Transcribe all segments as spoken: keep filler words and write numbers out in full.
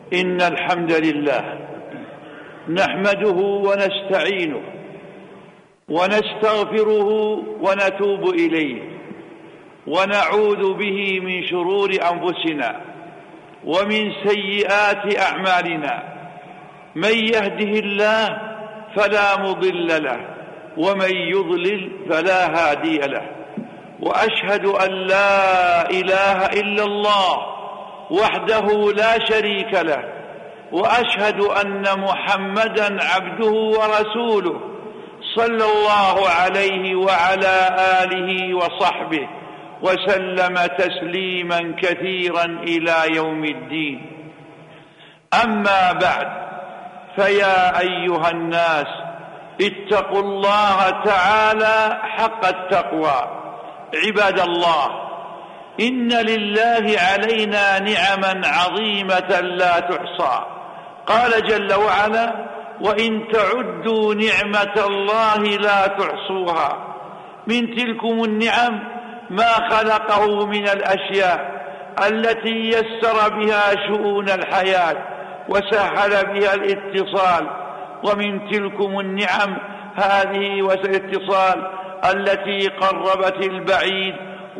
إن الحمد لله نحمده ونستعينه ونستغفره ونتوب إليه ونعوذ به من شرور أنفسنا ومن سيئات أعمالنا. من يهده الله فلا مضل له ومن يضلل فلا هادي له. وأشهد أن لا إله إلا الله وحده لا شريك له، وأشهد أن محمدًا عبده ورسوله صلى الله عليه وعلى آله وصحبه وسلم تسليمًا كثيرًا إلى يوم الدين. أما بعد، فيا أيها الناس اتقوا الله تعالى حق التقوى. عباد الله، إن لله علينا نعما عظيمة لا تحصى. قال جل وعلا: وإن تعدوا نعمة الله لا تحصوها. من تلكم النعم ما خلقه من الأشياء التي يسر بها شؤون الحياة وسهل بها الاتصال، ومن تلكم النعم هذه وسائل الاتصال التي قربت البعيد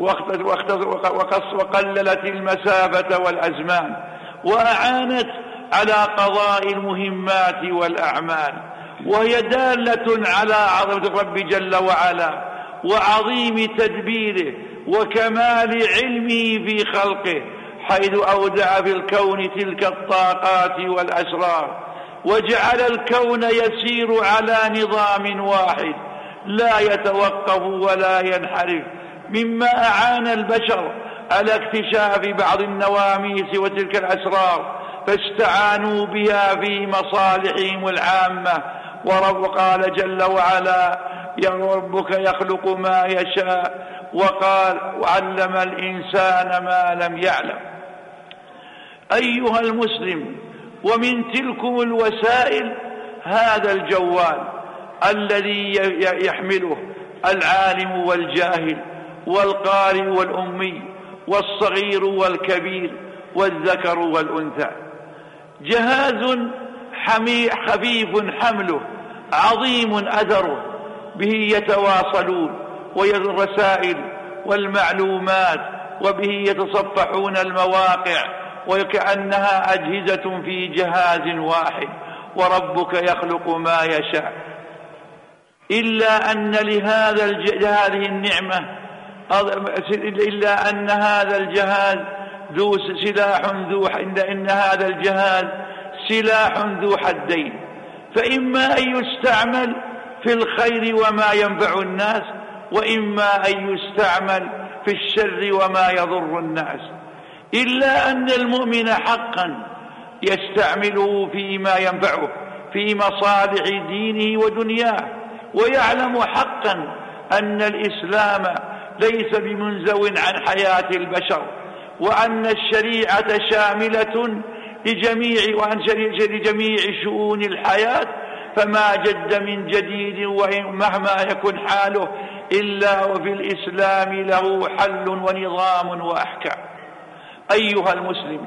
وقللت المسافة والأزمان، وأعانت على قضاء المهمات والأعمال، وهي دالة على عظمة الرب جل وعلا وعظيم تدبيره وكمال علمه في خلقه، حيث أودع في الكون تلك الطاقات والأسرار، وجعل الكون يسير على نظام واحد لا يتوقف ولا ينحرف، مما أعان البشر على اكتشاف بعض النواميس وتلك الأسرار، فاستعانوا بها في مصالحهم العامة. ورب قال جل وعلا: يا ربك يخلق ما يشاء، وقال: وعلم الإنسان ما لم يعلم. أيها المسلم، ومن تلكم الوسائل هذا الجوال الذي يحمله العالم والجاهل والقارئ والأمي والصغير والكبير والذكر والأنثى. جهاز خفيف حمله، عظيم أثره، به يتواصلون والرسائل والمعلومات، وبه يتصفحون المواقع، وكأنها أجهزة في جهاز واحد. وربك يخلق ما يشاء. إلا أن لهذا هذه النعمة إلا أن هذا الجهاز ذو سلاح ذو إن هذا الجهاز سلاح ذو حدين، فإما أن يستعمل في الخير وما ينفع الناس، وإما أن يستعمل في الشر وما يضر الناس. إلا أن المؤمن حقا يستعمله فيما ينفعه في مصالح دينه ودنياه، ويعلم حقا أن الإسلام ليس بمنزو عن حياة البشر، وأن الشريعة شاملة لجميع وأن لجميع شؤون الحياة، فما جد من جديد ومهما يكن حاله إلا وفي الإسلام له حل ونظام وأحكام. أيها المسلم،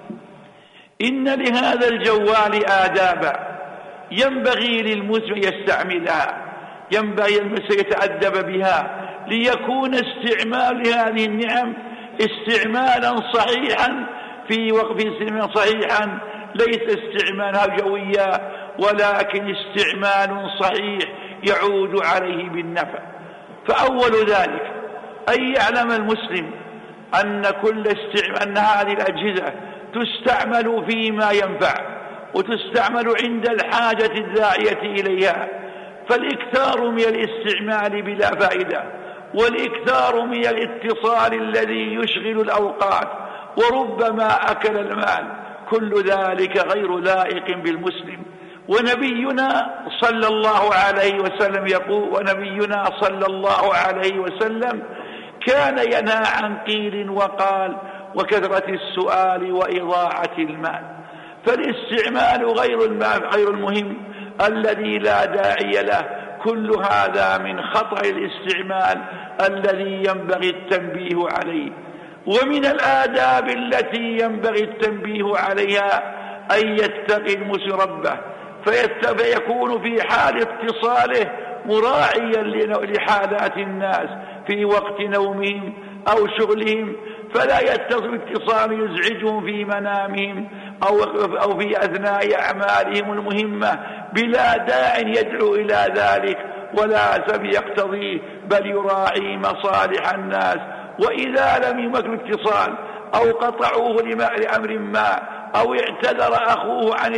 إن لهذا الجوال آدابا ينبغي للمسلم يستعملها، ينبغي المسلم يتأدب بها، ليكون استعمال هذه النعم استعمالا صحيحا في وقت استعمال صحيحا، ليس استعمالها جويا، ولكن استعمال صحيح يعود عليه بالنفع. فأول ذلك أن يعلم المسلم أن كل استعمال أن هذه الأجهزة تستعمل فيما ينفع، وتستعمل عند الحاجة الداعية إليها، فالإكثار من الاستعمال بلا فائدة، والإكثار من الاتصال الذي يشغل الأوقات وربما أكل المال، كل ذلك غير لائق بالمسلم. ونبينا صلى الله عليه وسلم يقول ونبينا صلى الله عليه وسلم كان ينهى عن قيل وقال وكثرة السؤال وإضاعة المال. فالاستعمال غير غير المهم الذي لا داعي له، كل هذا من خطأ الاستعمال الذي ينبغي التنبيه عليه. ومن الآداب التي ينبغي التنبيه عليها أن يتقي المسلم ربه فيكون في حال اتصاله مراعيا لحالات الناس في وقت نومهم أو شغلهم، فلا يتصل اتصال يزعجهم في منامهم أو أو في أثناء أعمالهم المهمة بلا داع يدعو إلى ذلك ولا سبب يقتضيه، بل يراعي مصالح الناس. وإذا لم يمكن اتصال أو قطعوه لأمر ما أو اعتذر أخوه عن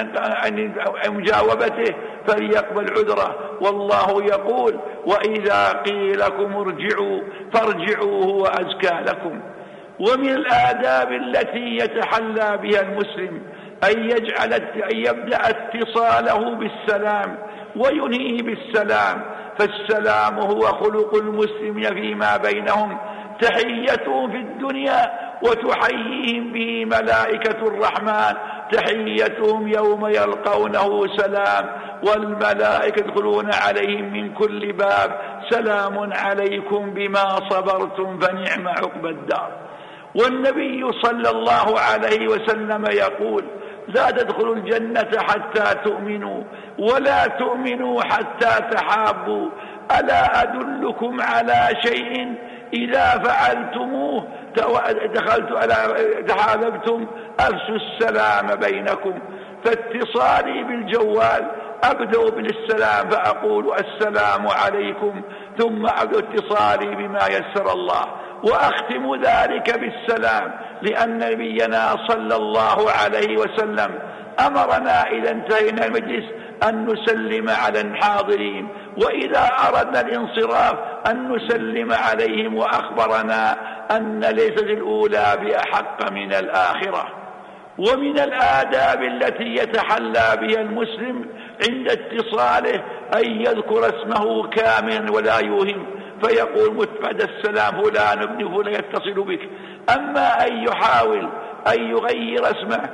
عن مجاوبته فليقبل عذره، والله يقول: وإذا قيل لكم ارجعوا فارجعوا هو أزكى لكم. ومن الآداب التي يتحلى بها المسلم أن يجعل أن يبدأ اتصاله بالسلام وينهيه بالسلام، فالسلام هو خلق المسلمين فيما بينهم، تحيتهم في الدنيا وتحييهم به ملائكة الرحمن، تحيتهم يوم يلقونه سلام، والملائكة يدخلون عليهم من كل باب سلام عليكم بما صبرتم فنعم عقبى الدار. والنبي صلى الله عليه وسلم يقول: لا تدخلوا الجنة حتى تؤمنوا ولا تؤمنوا حتى تحابوا، ألا أدلكم على شيء إذا فعلتموه دخلت على تحاببتم أفشوا السلام بينكم. فاتصالي بالجوال أبدأ بالسلام فأقول السلام عليكم، ثم أبدأ اتصالي بما يسر الله وأختم ذلك بالسلام، لأن نبينا صلى الله عليه وسلم أمرنا إذا انتهينا المجلس أن نسلم على الحاضرين، وإذا أردنا الانصراف أن نسلم عليهم، وأخبرنا أن ليست الأولى بأحق من الآخرة. ومن الآداب التي يتحلى بها المسلم عند اتصاله أن يذكر اسمه كاملا ولا يوهم، فيقول بعد السلام فلان ابن فلان يتصل بك. أما أن يحاول أن يغير اسمه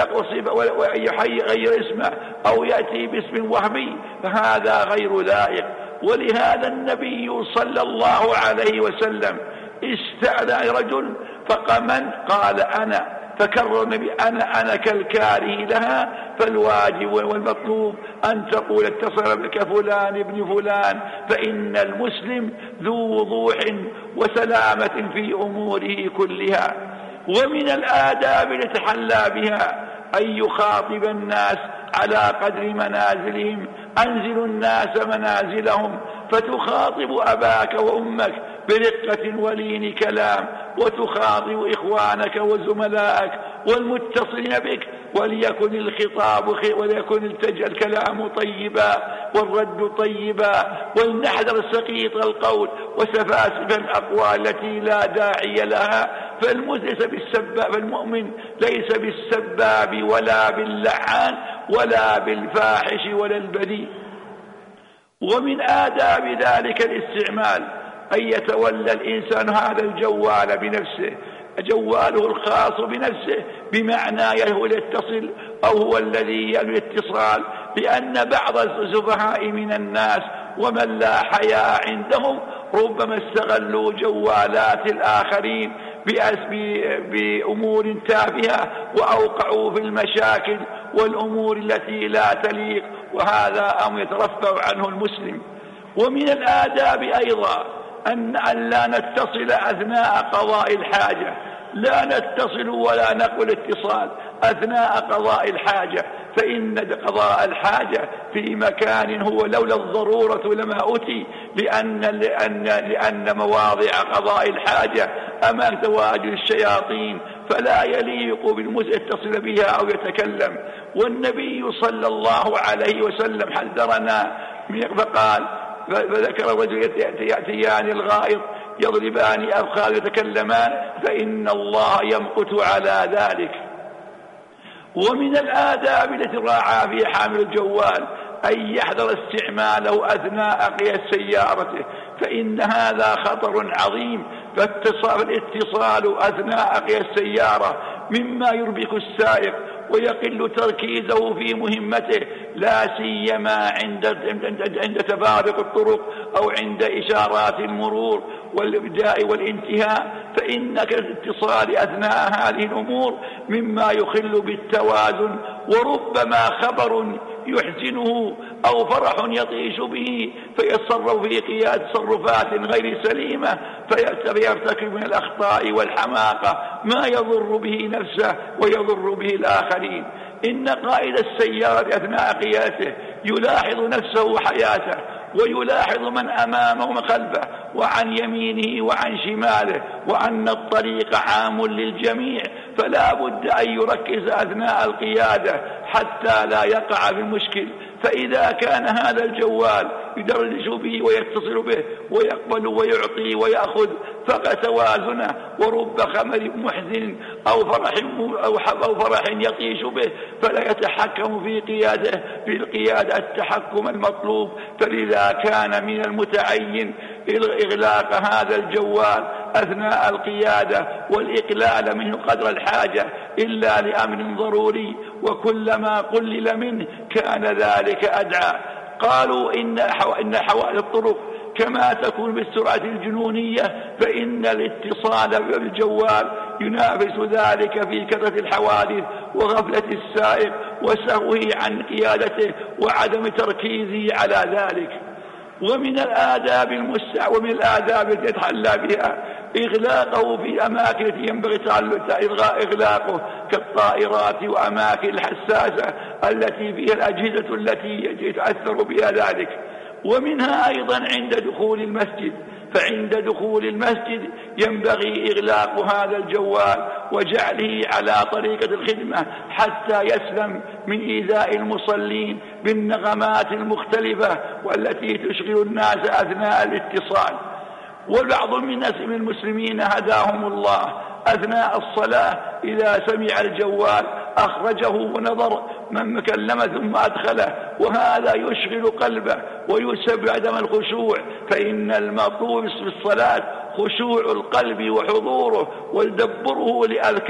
وأن يغير اسمه أو يأتي باسم وهمي فهذا غير لائق. ولهذا النبي صلى الله عليه وسلم استأذن رجل فقمن قال أنا، فكرر النبي أنا أنا كالكاره لها، فالواجب والمطلوب أن تقول اتصل بك فلان ابن فلان، فإن المسلم ذو وضوح وسلامة في أموره كلها. ومن الآداب التي يتحلى بها أن يخاطب الناس على قدر منازلهم، أنزلوا الناس منازلهم، فتخاطب أباك وأمك برقة ولين كلام، وتخاطب إخوانك وزملائك والمتصلين بك، وليكن الخطاب وليكن الكلام طيبا والرد طيبا، ولنحذر سقيط القول وسفاسف الأقوال التي لا داعي لها. فالمؤمن ليس بالسباب ولا باللعان ولا بالفاحش ولا البذيء. ومن آداب ذلك الاستعمال أن يتولى الإنسان هذا الجوال بنفسه، جواله الخاص بنفسه، بمعنى هو يتصل أو هو الذي يلوي الاتصال، لأن بعض السفهاء من الناس ومن لا حياء عندهم ربما استغلوا جوالات الآخرين بأمور تافهة وأوقعوا في المشاكل والأمور التي لا تليق، وهذا أمر يترفع عنه المسلم. ومن الآداب أيضا أن لا نتصل أثناء قضاء الحاجة، لا نتصل ولا نقل اتصال أثناء قضاء الحاجة، فإن قضاء الحاجة في مكان هو لولا الضرورة لما أتي، لأن, لأن, لأن مواضع قضاء الحاجة أمام تواجد الشياطين، فلا يليق بالمسلم يتصل بها أو يتكلم. والنبي صلى الله عليه وسلم حذرنا فقال، فذكر الرجل يأتيان الغائط يضربان أفخاذ يتكلمان فإن الله يمقت على ذلك. ومن الآداب التي راعى في حامل الجوال أن يحذر استعماله أثناء قيادة سيارته، فإن هذا خطر عظيم. فالاتصال أثناء قيادة السيارة مما يربك السائق ويقل تركيزه في مهمته، لا سيما عند عند تفارق الطرق أو عند إشارات المرور والإبداء والانتهاء، فإن الاتصال أثناء هذه الأمور مما يخل بالتوازن، وربما خبر يحزنه أو فرح يطيش به فيتصرف في قيادة تصرفات غير سليمة فيرتكب من الأخطاء والحماقة ما يضر به نفسه ويضر به الآخرين. إن قائد السيارة أثناء قيادته يلاحظ نفسه وحياته، ويلاحظ من أمامه ومن خلفه وعن يمينه وعن شماله، وأن الطريق عام للجميع، فلا بد أن يركز أثناء القيادة حتى لا يقع في المشكل. فإذا كان هذا الجوال يدرج به ويتصل به ويقبل ويعطي ويأخذ فقد توازنه، ورب خمر محزن أو فرح أو فرح يطيش به فلا يتحكم في قياده في القيادة التحكم المطلوب. فلذا كان من المتعين إغلاق هذا الجوال أثناء القيادة والإقلال منه قدر الحاجة إلا لأمر ضروري، وكلما قلل منه كان ذلك أدعى. قالوا إن إن حوادث الطرق كما تكون بالسرعة الجنونية، فإن الاتصال بالجوال ينافس ذلك في كثرة الحوادث وغفلة السائق وسهوه عن قيادته وعدم تركيزه على ذلك. ومن الآداب المستع ومن الآداب التي يتحلى بها إغلاقه في أماكن التي ينبغي إغلاقه كالطائرات وأماكن الحساسة التي فيها الأجهزة التي يتأثر بها ذلك. ومنها أيضا عند دخول المسجد، فعند دخول المسجد ينبغي إغلاق هذا الجوال وجعله على طريقة الخدمة حتى يسلم من إيذاء المصلين بالنغمات المختلفة والتي تشغل الناس أثناء الاتصال. وبعض من الناس من المسلمين هداهم الله أثناء الصلاة إذا سمع الجوال أخرجه ونظر من كلم ثم أدخله، وهذا يشغل قلبه ويسبب عدم الخشوع. فإن المطلوب في الصلاة خشوع القلب وحضوره والدبره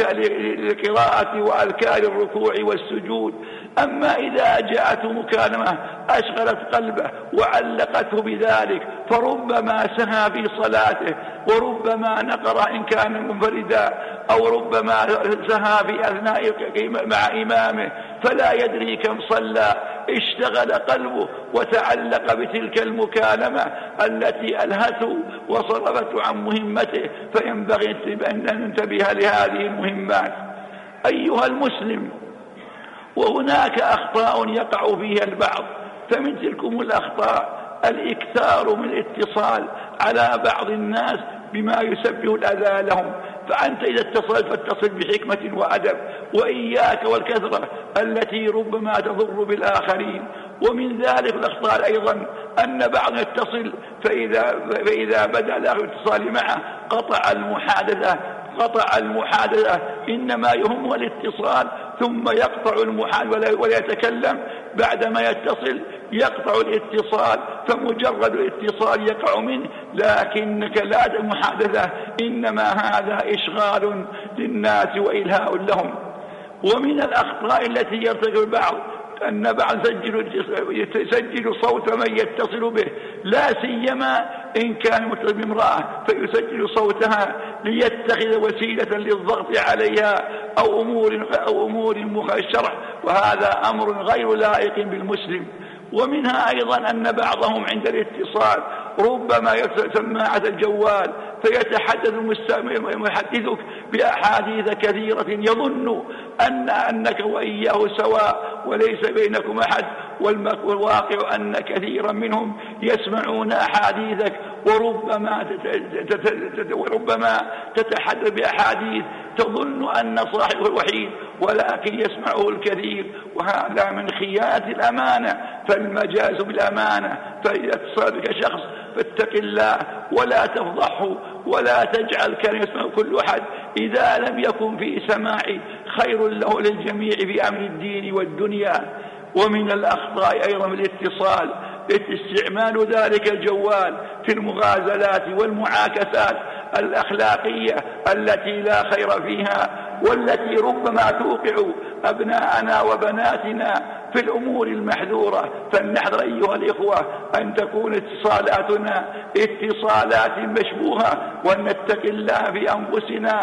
للقراءة وأذكار الركوع والسجود. أما إذا جاءته مكالمة أشغلت قلبه وعلقته بذلك فربما سهى في صلاته، وربما نقر إن كان منفردا، أو ربما سهى في أثناء مع إمامه فلا يدري كم صلى، اشتغل قلبه وتعلق بتلك المكالمة التي ألهته وصرفته عن مهمته. فينبغي أن ننتبه لهذه المهمات. أيها المسلم، وهناك أخطاء يقع فيها البعض، فمن تلكم الأخطاء الإكثار من الاتصال على بعض الناس بما يسبب الأذى لهم. فأنت إذا اتصلت فاتصل بحكمة وأدب، وإياك والكثرة التي ربما تضر بالآخرين. ومن ذلك الأخطاء أيضا أن بعض يتصل فإذا, فإذا بدأ الآخر الاتصال معه قطع المحادثة قطع المحادثة إنما يهمه الاتصال، ثم يقطع المحادثة ولا يتكلم بعدما يتصل، يقطع الاتصال، فمجرد الاتصال يقع منه لكنك لا محادثة، إنما هذا إشغال للناس وإلهاء لهم. ومن الأخطاء التي يرتكب البعض أن بعض يسجل صوت من يتصل به، لا سيما إن كان متصل بامرأة فيسجل صوتها ليتخذ وسيلة للضغط عليها أو أمور أو أمور الشرع، وهذا أمر غير لائق بالمسلم. ومنها أيضا أن بعضهم عند الاتصال ربما يفتح سماعة الجوال فيتحدث محدثك بأحاديث كثيرة يظن أن أنك وإياه سواء وليس بينكم أحد، والواقع أن كثيرا منهم يسمعون أحاديثك وربما وربما تتحدث بأحاديث تظن أن صاحبه الوحيد ولكن يسمعه الكثير، وهذا من خيانة الأمانة. فالمجاز بالأمانة، فإذا اتصل بك شخص فاتق الله ولا تفضحه ولا تجعل كان يسمع كل أحد، إذا لم يكن في سماعي خير له للجميع في أمر الدين والدنيا. ومن الأخطاء أيضا من الاتصال استعمال ذلك الجوال في المغازلات والمعاكسات الأخلاقية التي لا خير فيها، والتي ربما توقع أبناءنا وبناتنا في الأمور المحذورة. فلنحذر أيها الإخوة أن تكون اتصالاتنا اتصالات مشبوهة، ونتق الله في أنفسنا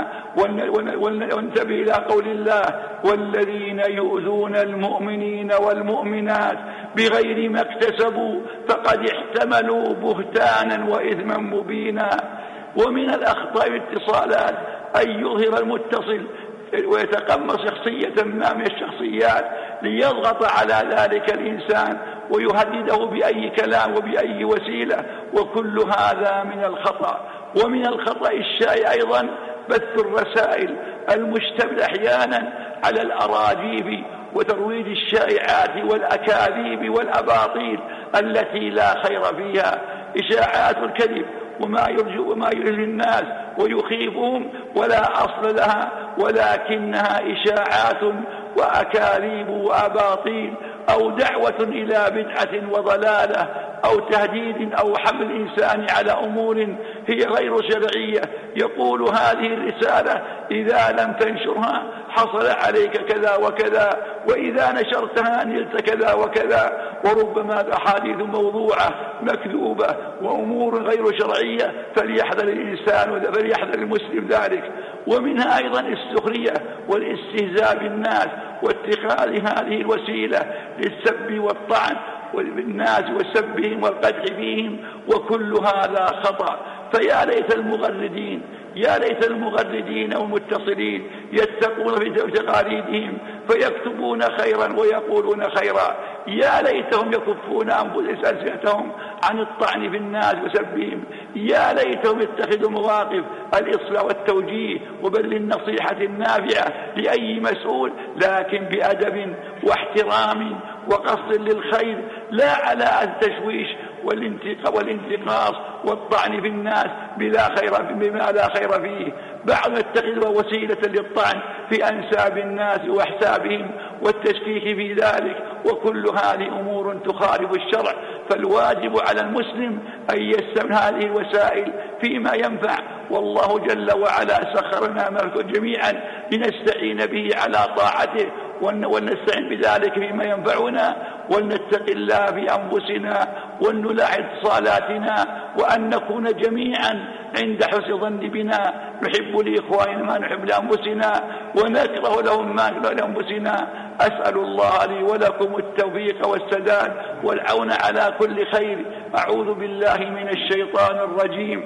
وننتبه إلى قول الله: والذين يؤذون المؤمنين والمؤمنات بغير ما اكتسبوا فقد احتملوا بهتانا وإثما مبينا. ومن الأخطاء الاتصالات أن يظهر المتصل ويتقمص شخصية ما من الشخصيات ليضغط على ذلك الإنسان ويهدده بأي كلام وبأي وسيلة، وكل هذا من الخطأ. ومن الخطأ الشائع أيضا بث الرسائل المشتملة أحيانا على الأراجيف وترويج الشائعات والأكاذيب والأباطيل التي لا خير فيها. إشاعات الكذب وما يرجو وما يرجو الناس ويخيفهم ولا أصل لها، ولكنها إشاعات وأكاذيب وأباطيل، أو دعوة إلى بدعة وضلالة، أو تهديد أو حمل الإنسان على أمور هي غير شرعية. يقول هذه الرسالة: إذا لم تنشرها حصل عليك كذا وكذا، وإذا نشرتها نلت كذا وكذا. وربما أحاديث موضوعة مكذوبة وأمور غير شرعية، فليحذر الإنسان فليحذر المسلم ذلك. ومنها أيضا السخرية والاستهزاء بالناس واتخاذ هذه الوسيلة للسب والطعن بالناس وسبهم والقدح فيهم، وكل هذا خطأ. فيا ليت المغردين يا ليت المغردين والمتصلين يتقون في تقاليدهم فيكتبون خيرا ويقولون خيرا. يا ليتهم يكفون ألسنتهم عن الطعن في الناس وسبهم. يا ليتهم يتخذوا مواقف الإصلاح والتوجيه وبذل النصيحة النافعة لأي مسؤول، لكن بأدب واحترام وقصد للخير، لا على التشويش والانتقاص والطعن في الناس بلا خير بما لا خير فيه. بعض يتخذها وسيلة للطعن في أنساب الناس وأحسابهم والتشكيك في ذلك، وكل هذه أمور تخالف الشرع. فالواجب على المسلم أن يستعمل هذه الوسائل فيما ينفع، والله جل وعلا سخرنا معكم جميعا لنستعين به على طاعته ونستعين بذلك فيما ينفعنا، ولنتق الله في أنفسنا ونلاحظ اتصالاتنا، وأن نكون جميعا عند حسن ظن بنا، نحب لإخواننا ما نحب لأنفسنا ونكره لهم ما نكره لأنفسنا. أسأل الله لي ولكم التوفيق والسداد والعون على كل خير. أعوذ بالله من الشيطان الرجيم.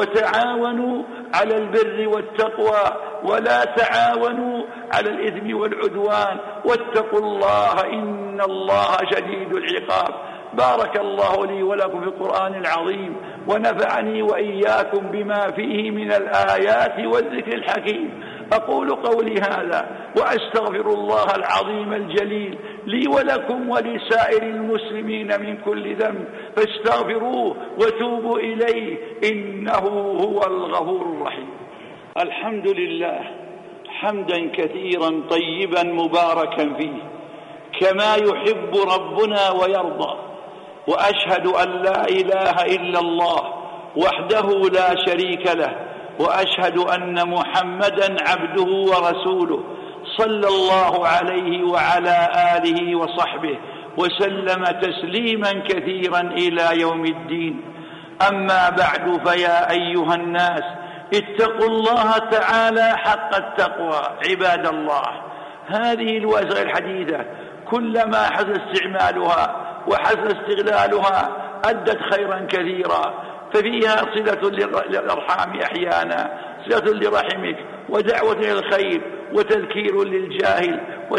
وتعاونوا على البر والتقوى ولا تعاونوا على الإثم والعدوان واتقوا الله إن الله شديد العقاب. بارك الله لي ولكم في القرآن العظيم، ونفعني وإياكم بما فيه من الآيات والذكر الحكيم. أقول قولي هذا وأستغفر الله العظيم الجليل لي ولكم ولسائر المسلمين من كل ذنب، فاستغفروه وتوبوا إليه إنه هو الغفور الرحيم. الحمد لله حمدا كثيرا طيبا مباركا فيه كما يحب ربنا ويرضى. وأشهد أن لا إله إلا الله وحده لا شريك له، وأشهد أن محمدا عبده ورسوله صلى الله عليه وعلى آله وصحبه وسلم تسليما كثيرا إلى يوم الدين. أما بعد، فيا أيها الناس اتقوا الله تعالى حق التقوى. عباد الله، هذه الوسائل الحديثة كلما حسن استعمالها وحسن استغلالها أدت خيرا كثيرا، ففيها صلة للأرحام أحيانا، صلة لرحمك، ودعوة إلى الخير، وتذكير للجاهل،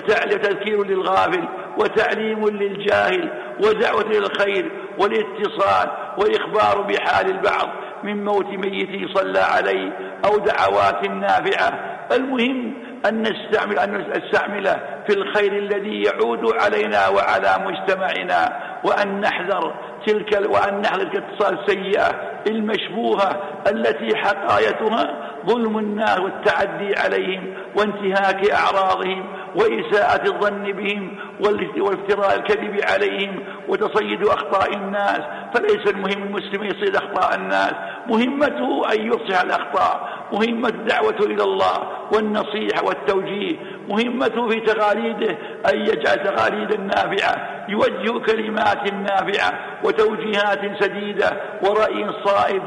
وتذكير للغافل، وتعليم للجاهل، ودعوة إلى الخير والاتصال، وإخبار بحال البعض من موت ميت صلى عليه أو دعوات نافعة. المهم أن نستعمل أن نستعمله في الخير الذي يعود علينا وعلى مجتمعنا، وأن نحذر تلك وأن نحذر تلك الاتصال السيئة المشبوهة التي حقايتها ظلم الناس والتعدي عليهم وانتهاك أعراضهم وإساءة الظن بهم والافتراء الكذب عليهم وتصيد أخطاء الناس. فليس المهم المسلم يصيد أخطاء الناس، مهمته أن يصلح الأخطاء مهمة الدعوة إلى الله والنصيحة والتوجيه، مهمته في تقاليده أن يجعل تقاليدا نافعة، يوجه كلمات نافعة وتوجيهات سديدة ورأي صائب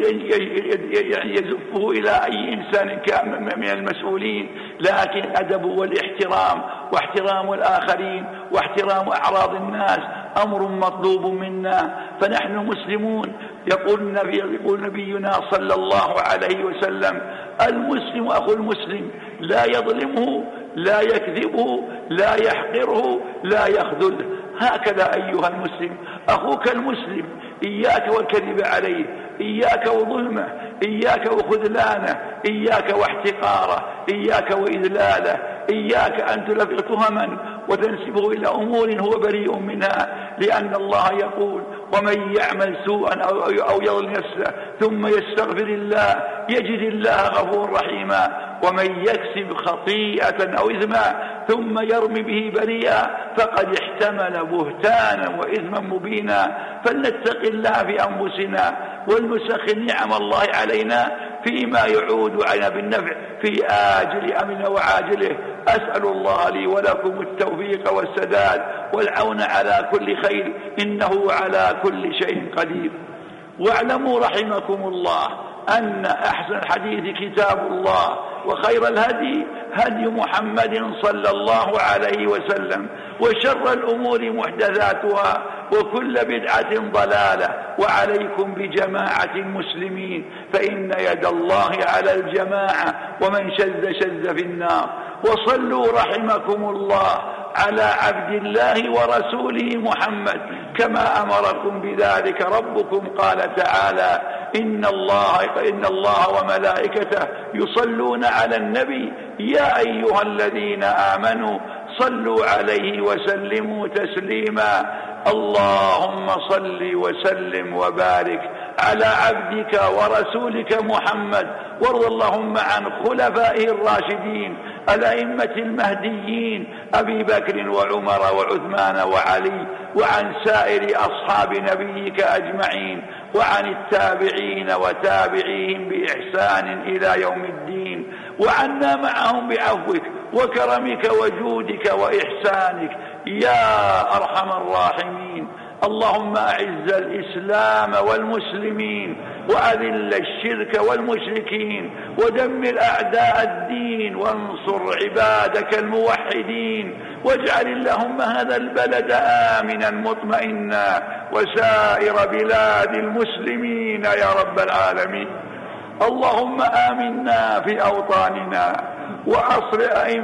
يزفه إلى أي إنسان من المسؤولين، لكن أدب والاحترام واحترام الآخرين واحترام أعراض الناس أمر مطلوب منا. فنحن مسلمون. يقول النبي يقول نبينا صلى الله عليه وسلم: المسلم أخو المسلم، لا يظلمه، لا يكذبه، لا يحقره، لا يخذله. هكذا أيها المسلم، أخوك المسلم إياك والكذب عليه، إياك وظلمه، إياك وخذلانه، إياك واحتقاره، إياك وإذلاله، إياك أن تلفق تهما وتنسبه إلى أمور هو بريء منها، لأن الله يقول: ومن يعمل سوءا أو يظلم نفسه ثم يستغفر الله يجد الله غفورا رحيما، ومن يكسب خطيئة أو إثما ثم يرمي به بريئا فقد احتمل بهتانا وإثما مبينا. فلنتق الله في أنفسنا ولنسخر نعم الله علينا فيما يعود علينا بالنفع في آجل أمرنا وعاجله. أسأل الله لي ولكم التوفيق والسداد والعون على كل خير، إنه على كل شيء قدير. واعلموا رحمكم الله أن أحسن الحديث كتاب الله، وخير الهدي هدي محمد صلى الله عليه وسلم، وشر الأمور محدثاتها، وكل بدعة ضلالة. وعليكم بجماعة المسلمين، فإن يد الله على الجماعة، ومن شذ شذ في النار. وصلوا رحمكم الله على عبد الله ورسوله محمد كما أمركم بذلك ربكم. قال تعالى: إن الله, إن الله وملائكته يصلون على النبي يا أيها الذين آمنوا صلوا عليه وسلموا تسليما. اللهم صل وسلم وبارك على عبدك ورسولك محمد، وارض اللهم عن خلفائه الراشدين الأئمة المهديين أبي بكر وعمر وعثمان وعلي، وعن سائر أصحاب نبيك أجمعين، وعن التابعين وتابعيهم بإحسان إلى يوم الدين، وعنا معهم بعفوك وكرمك وجودك وإحسانك يا أرحم الراحمين. اللهم أعز الإسلام والمسلمين، وأذل الشرك والمشركين، ودمر أعداء الدين، وانصر عبادك الموحدين، واجعل اللهم هذا البلد آمنا مطمئنا، وسائر بلاد المسلمين يا رب العالمين. اللهم آمنا في أوطاننا، وأصل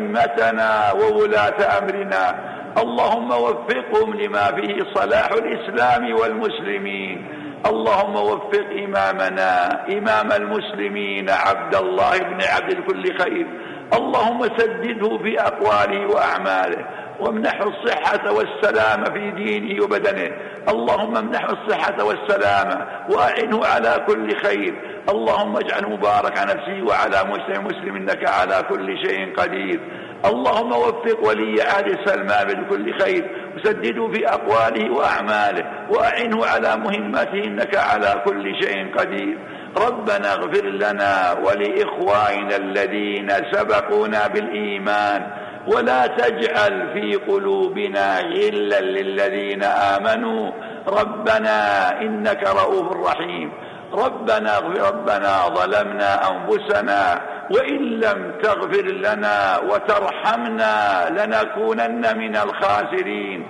أئمتنا وولاة أمرنا، اللهم وفقهم لما فيه صلاح الإسلام والمسلمين. اللهم وفق إمامنا إمام المسلمين عبد الله بن عبد الكل خير، اللهم سدده في أقواله وأعماله، وامنحه الصحة والسلامة في دينه وبدنه. اللهم امنحه الصحة والسلامة وأعنه على كل خير. اللهم اجعله مبارك على نفسه وعلى مسلم مسلم إنك على كل شيء قدير. اللهم وفق ولي عهد سلمان بكل خير، وسدده في أقواله وأعماله، وأعنه على مهمته إنك على كل شيء قدير. ربنا اغفر لنا ولإخواننا الذين سبقونا بالإيمان، ولا تجعل في قلوبنا غلا للذين آمنوا، ربنا إنك رؤوف رحيم. ربنا اغفر ربنا ظلمنا أنفسنا، وإن لم تغفر لنا وترحمنا لنكونن من الخاسرين.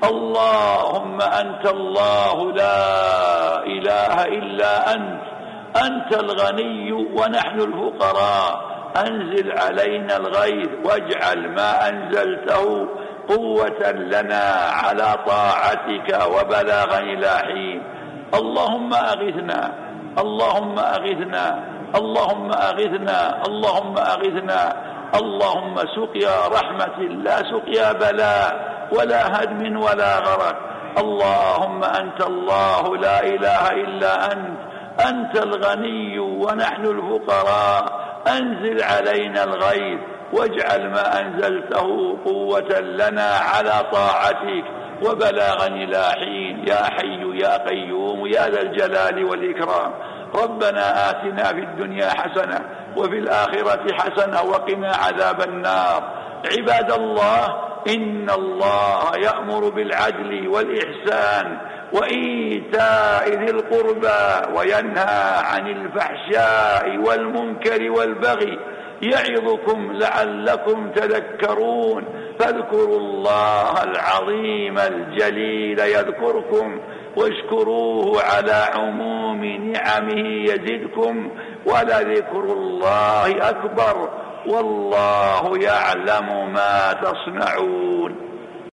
اللهم أنت الله لا إله إلا أنت، أنت الغني ونحن الفقراء، أنزل علينا الغيث واجعل ما أنزلته قوة لنا على طاعتك وبلاغا إلى حين. اللهم أغثنا، اللهم أغثنا، اللهم أغثنا، اللهم أغثنا. اللهم سقيا رحمة لا سقيا بلاء ولا هدم ولا غرق. اللهم أنت الله لا إله إلا أنت، أنت الغني ونحن الفقراء، أنزل علينا الغيث واجعل ما أنزلته قوة لنا على طاعتك وبلاغا إلى حين. يا حي يا قيوم يا ذا الجلال والإكرام. ربنا آتنا في الدنيا حسنة وفي الآخرة حسنة وقنا عذاب النار. عباد الله، إن الله يأمر بالعدل والإحسان وإيتاء ذي القربى وينهى عن الفحشاء والمنكر والبغي يعظكم لعلكم تذكرون. فاذكروا الله العظيم الجليل يذكركم واشكروه على عموم نعمه يزدكم ولذكر الله أكبر والله يعلم ما تصنعون.